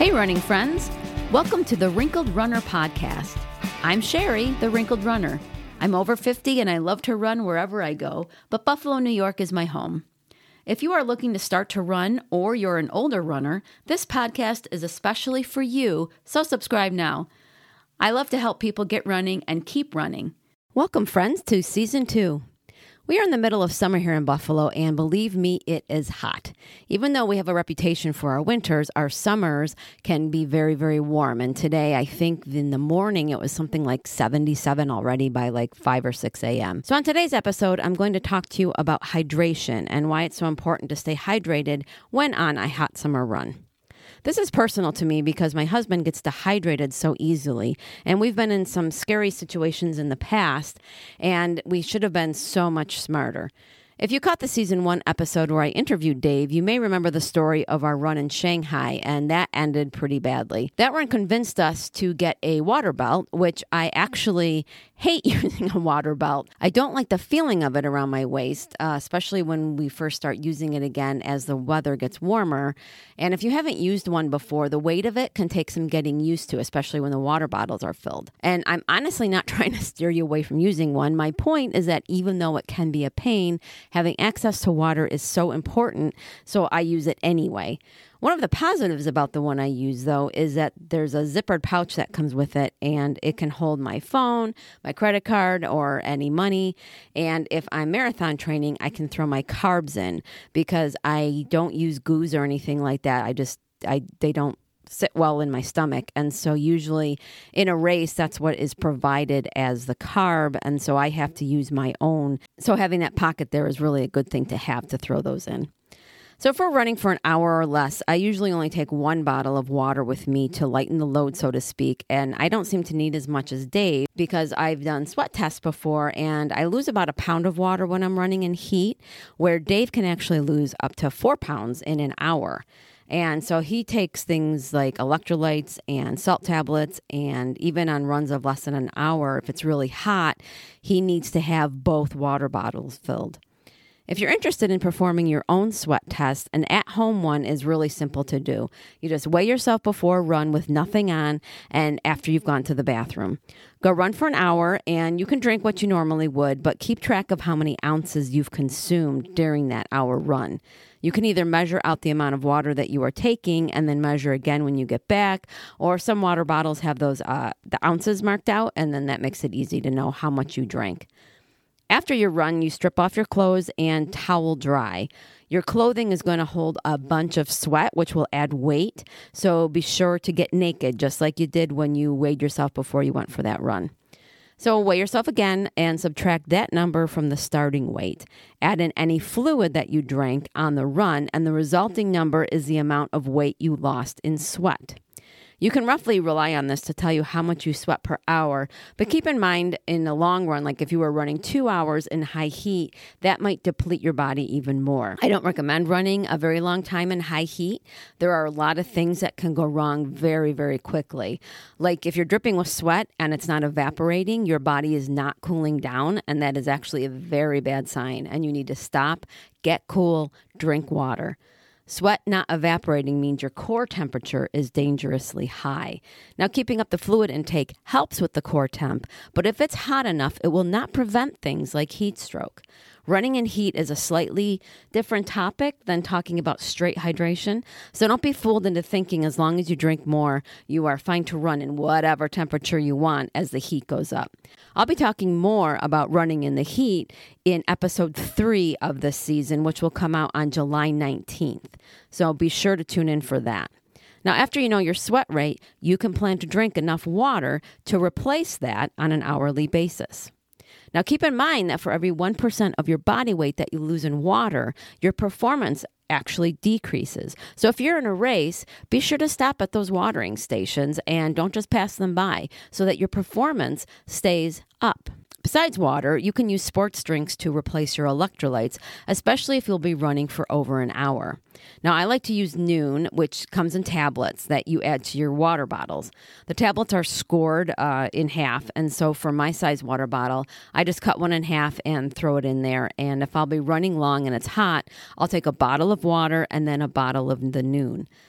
Hey, running friends. Welcome to the Wrinkled Runner podcast. I'm Sherry, the Wrinkled Runner. I'm over 50 and I love to run wherever I go, but Buffalo, New York is my home. If you are looking to start to run or you're an older runner, this podcast is especially for you, so subscribe now. I love to help people get running and keep running. Welcome, friends, to Season 2. We are in the middle of summer here in Buffalo, and believe me, it is hot. Even though we have a reputation for our winters, our summers can be very, very warm. And today, I think in the morning, it was something like 77 already by like 5 or 6 a.m. So on today's episode, I'm going to talk to you about hydration and why it's so important to stay hydrated when on a hot summer run. This is personal to me because my husband gets dehydrated so easily, and we've been in some scary situations in the past, and we should have been so much smarter. If you caught the Season 1 episode where I interviewed Dave, you may remember the story of our run in Shanghai, and that ended pretty badly. That run convinced us to get a water belt, which I actually hate using a water belt. I don't like the feeling of it around my waist, especially when we first start using it again as the weather gets warmer. And if you haven't used one before, the weight of it can take some getting used to, especially when the water bottles are filled. And I'm honestly not trying to steer you away from using one. My point is that even though it can be a pain, having access to water is so important, so I use it anyway. One of the positives about the one I use, though, is that there's a zippered pouch that comes with it, and it can hold my phone, my credit card, or any money. And if I'm marathon training, I can throw my carbs in because I don't use goos or anything like that. They don't sit well in my stomach. And so usually in a race, that's what is provided as the carb. And so I have to use my own. So having that pocket there is really a good thing to have to throw those in. So if we're running for an hour or less, I usually only take one bottle of water with me to lighten the load, so to speak. And I don't seem to need as much as Dave because I've done sweat tests before, and I lose about a pound of water when I'm running in heat, where Dave can actually lose up to 4 pounds in an hour. And so he takes things like electrolytes and salt tablets, and even on runs of less than an hour, if it's really hot, he needs to have both water bottles filled. If you're interested in performing your own sweat test, an at-home one is really simple to do. You just weigh yourself before a run with nothing on and after you've gone to the bathroom. Go run for an hour, and you can drink what you normally would, but keep track of how many ounces you've consumed during that hour run. You can either measure out the amount of water that you are taking and then measure again when you get back, or some water bottles have those the ounces marked out, and then that makes it easy to know how much you drank. After your run, you strip off your clothes and towel dry. Your clothing is going to hold a bunch of sweat, which will add weight. So be sure to get naked, just like you did when you weighed yourself before you went for that run. So weigh yourself again and subtract that number from the starting weight. Add in any fluid that you drank on the run, and the resulting number is the amount of weight you lost in sweat. You can roughly rely on this to tell you how much you sweat per hour, but keep in mind in the long run, like if you were running 2 hours in high heat, that might deplete your body even more. I don't recommend running a very long time in high heat. There are a lot of things that can go wrong very, very quickly. Like if you're dripping with sweat and it's not evaporating, your body is not cooling down, and that is actually a very bad sign, and you need to stop, get cool, drink water. Sweat not evaporating means your core temperature is dangerously high. Now, keeping up the fluid intake helps with the core temp, but if it's hot enough, it will not prevent things like heat stroke. Running in heat is a slightly different topic than talking about straight hydration, so don't be fooled into thinking as long as you drink more, you are fine to run in whatever temperature you want as the heat goes up. I'll be talking more about running in the heat in episode 3 of this season, which will come out on July 19th, so be sure to tune in for that. Now, after you know your sweat rate, you can plan to drink enough water to replace that on an hourly basis. Now, keep in mind that for every 1% of your body weight that you lose in water, your performance actually decreases. So if you're in a race, be sure to stop at those watering stations and don't just pass them by so that your performance stays up. Besides water, you can use sports drinks to replace your electrolytes, especially if you'll be running for over an hour. Now, I like to use Nuun, which comes in tablets that you add to your water bottles. The tablets are scored in half, and so for my size water bottle, I just cut one in half and throw it in there. And if I'll be running long and it's hot, I'll take a bottle of water and then a bottle of the Nuun.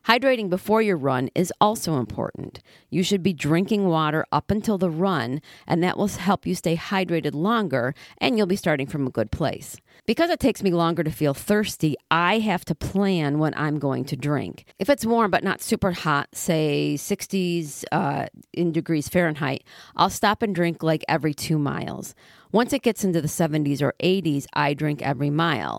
Hydrating before your run is also important. You should be drinking water up until the run, and that will help you stay hydrated longer, and you'll be starting from a good place. Because it takes me longer to feel thirsty, I have to plan when I'm going to drink. If it's warm but not super hot, say 60s in degrees Fahrenheit, I'll stop and drink like every 2 miles. Once it gets into the 70s or 80s, I drink every mile.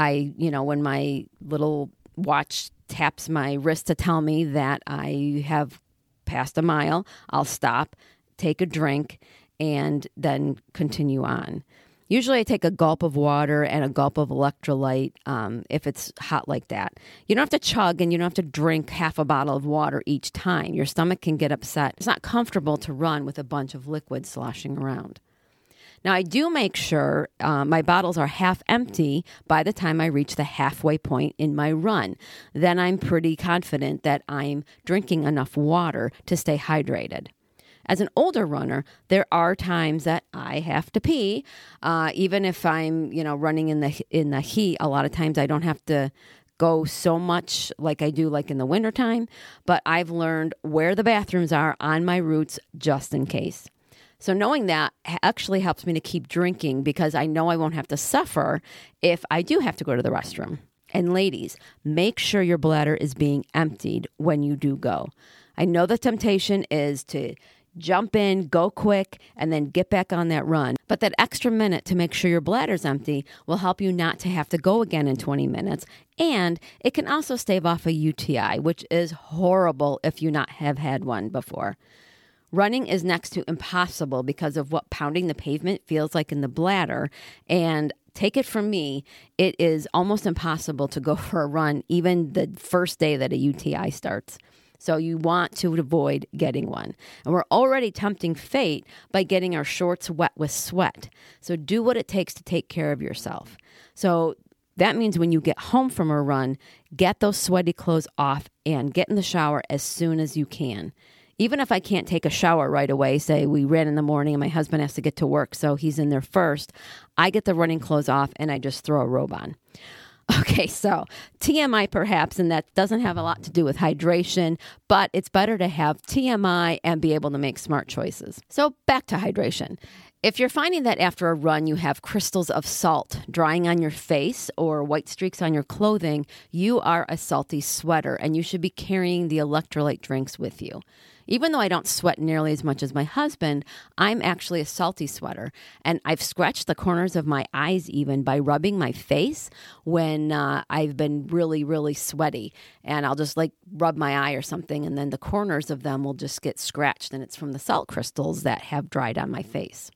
When my little watch taps my wrist to tell me that I have passed a mile, I'll stop, take a drink, and then continue on. Usually I take a gulp of water and a gulp of electrolyte if it's hot like that. You don't have to chug and you don't have to drink half a bottle of water each time. Your stomach can get upset. It's not comfortable to run with a bunch of liquid sloshing around. Now, I do make sure my bottles are half empty by the time I reach the halfway point in my run. Then I'm pretty confident that I'm drinking enough water to stay hydrated. As an older runner, there are times that I have to pee. Even if I'm, running in the heat, a lot of times I don't have to go so much like I do like in the wintertime. But I've learned where the bathrooms are on my routes just in case. So knowing that actually helps me to keep drinking because I know I won't have to suffer if I do have to go to the restroom. And ladies, make sure your bladder is being emptied when you do go. I know the temptation is to jump in, go quick, and then get back on that run. But that extra minute to make sure your bladder's empty will help you not to have to go again in 20 minutes. And it can also stave off a UTI, which is horrible if you not have had one before. Running is next to impossible because of what pounding the pavement feels like in the bladder. And take it from me, it is almost impossible to go for a run even the first day that a UTI starts. So you want to avoid getting one. And we're already tempting fate by getting our shorts wet with sweat. So do what it takes to take care of yourself. So that means when you get home from a run, get those sweaty clothes off and get in the shower as soon as you can. Even if I can't take a shower right away, say we ran in the morning and my husband has to get to work, so he's in there first, I get the running clothes off and I just throw a robe on. Okay, so TMI perhaps, and that doesn't have a lot to do with hydration, but it's better to have TMI and be able to make smart choices. So back to hydration. If you're finding that after a run you have crystals of salt drying on your face or white streaks on your clothing, you are a salty sweater and you should be carrying the electrolyte drinks with you. Even though I don't sweat nearly as much as my husband, I'm actually a salty sweater. And I've scratched the corners of my eyes even by rubbing my face when I've been really, really sweaty. And I'll just rub my eye or something, and then the corners of them will just get scratched. And it's from the salt crystals that have dried on my face.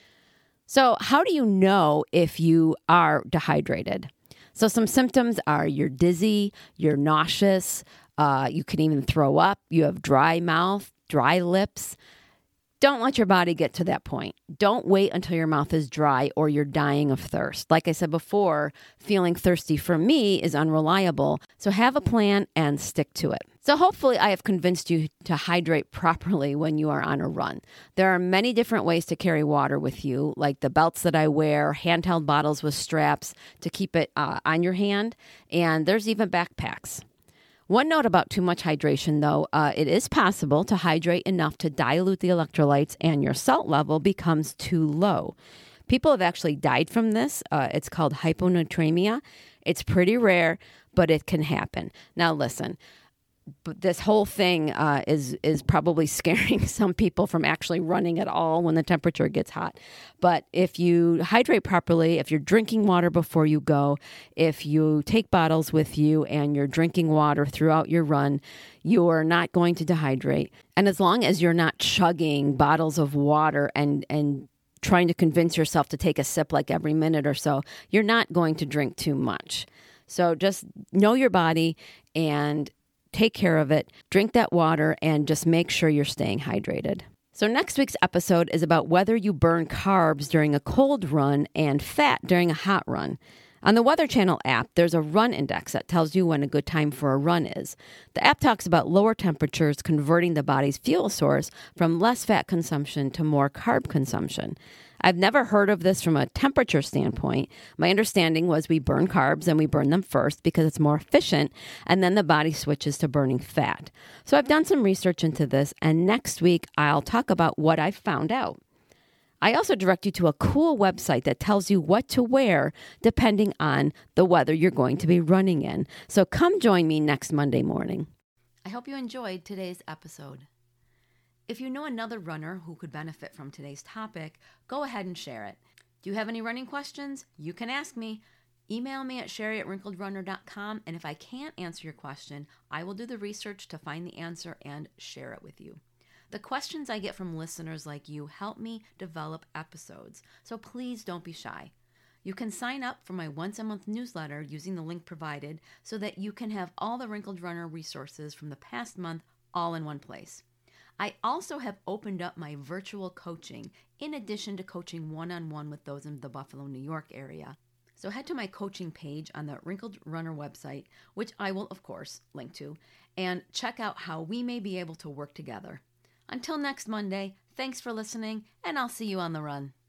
So how do you know if you are dehydrated? So some symptoms are you're dizzy, you're nauseous, you can even throw up, you have dry mouth, dry lips. Don't let your body get to that point. Don't wait until your mouth is dry or you're dying of thirst. Like I said before, feeling thirsty for me is unreliable. So have a plan and stick to it. So hopefully I have convinced you to hydrate properly when you are on a run. There are many different ways to carry water with you, like the belts that I wear, handheld bottles with straps to keep it on your hand, and there's even backpacks. One note about too much hydration, though, it is possible to hydrate enough to dilute the electrolytes and your salt level becomes too low. People have actually died from this. It's called hyponatremia. It's pretty rare, but it can happen. Now, listen. But this whole thing is probably scaring some people from actually running at all when the temperature gets hot. But if you hydrate properly, if you're drinking water before you go, if you take bottles with you and you're drinking water throughout your run, you are not going to dehydrate. And as long as you're not chugging bottles of water and trying to convince yourself to take a sip like every minute or so, you're not going to drink too much. So just know your body and take care of it, drink that water, and just make sure you're staying hydrated. So next week's episode is about whether you burn carbs during a cold run and fat during a hot run. On the Weather Channel app, there's a run index that tells you when a good time for a run is. The app talks about lower temperatures converting the body's fuel source from less fat consumption to more carb consumption. I've never heard of this from a temperature standpoint. My understanding was we burn carbs and we burn them first because it's more efficient, and then the body switches to burning fat. So I've done some research into this, and next week I'll talk about what I found out. I also direct you to a cool website that tells you what to wear depending on the weather you're going to be running in. So come join me next Monday morning. I hope you enjoyed today's episode. If you know another runner who could benefit from today's topic, go ahead and share it. Do you have any running questions? You can ask me. Email me at sherry@wrinkledrunner.com, and if I can't answer your question, I will do the research to find the answer and share it with you. The questions I get from listeners like you help me develop episodes, so please don't be shy. You can sign up for my once-a-month newsletter using the link provided so that you can have all the Wrinkled Runner resources from the past month all in one place. I also have opened up my virtual coaching in addition to coaching one-on-one with those in the Buffalo, New York area. So head to my coaching page on the Wrinkled Runner website, which I will, of course, link to, and check out how we may be able to work together. Until next Monday, thanks for listening, and I'll see you on the run.